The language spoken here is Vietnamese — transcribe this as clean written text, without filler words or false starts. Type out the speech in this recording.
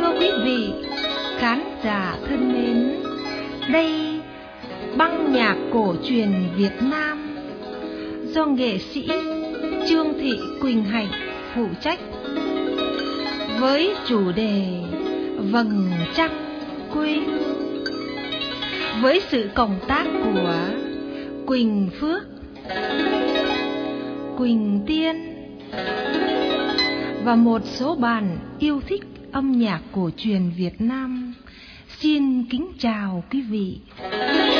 Thưa quý vị khán giả thân mến, đây băng nhạc cổ truyền Việt Nam do nghệ sĩ Trương Thị Quỳnh Hạnh phụ trách, với chủ đề Vầng Trăng Quê Hương, với sự cộng tác của Quỳnh Phước, Quỳnh Tiên và một số bạn yêu thích âm nhạc cổ truyền Việt Nam. Xin kính chào quý vị.